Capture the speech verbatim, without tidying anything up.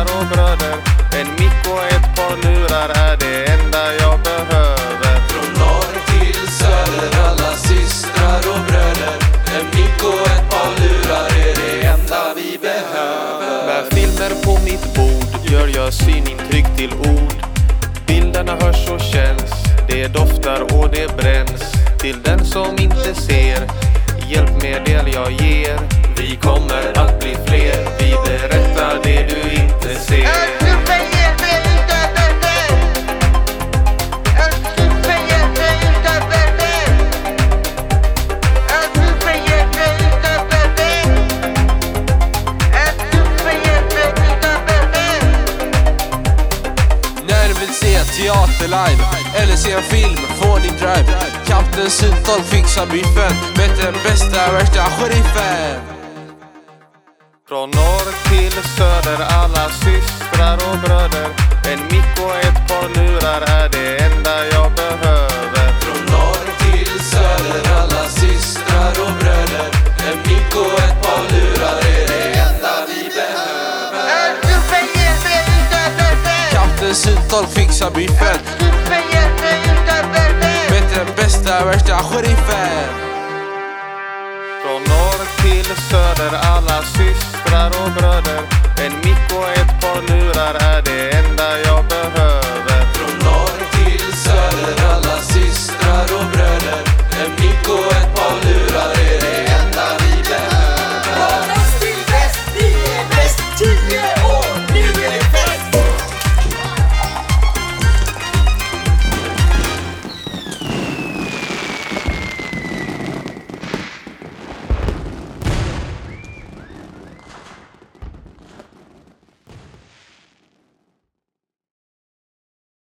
och bröder. En mick och ett par lurar är det enda jag behöver. Från norr till söder, alla systrar och bröder. En mick och ett par lurar är det enda vi behöver. Med filmer på mitt bord gör jag synintryck till ord. Bilderna hörs och känns, det doftar och det bränns. Till den som inte ser, hjälpmedel jag ger. Vi kommer att bli fler, vi berättar det du inte ser. Teater live, eller se en film, får ni drive. Kapten Sundtolk fixar biffen med den bästa, värsta sheriffen. Från norr till söder, alla systrar och bröder. En mick och ett par lurar är det enda jag behöver. Från norr till söder, alla systrar och bröder. En mick och ett par lurar är det enda vi behöver. Kapten Sundtolk fixar biffen med den bästa, värsta sheriffen. Från norr till söder, alla systrar och bröder. En mick och ett par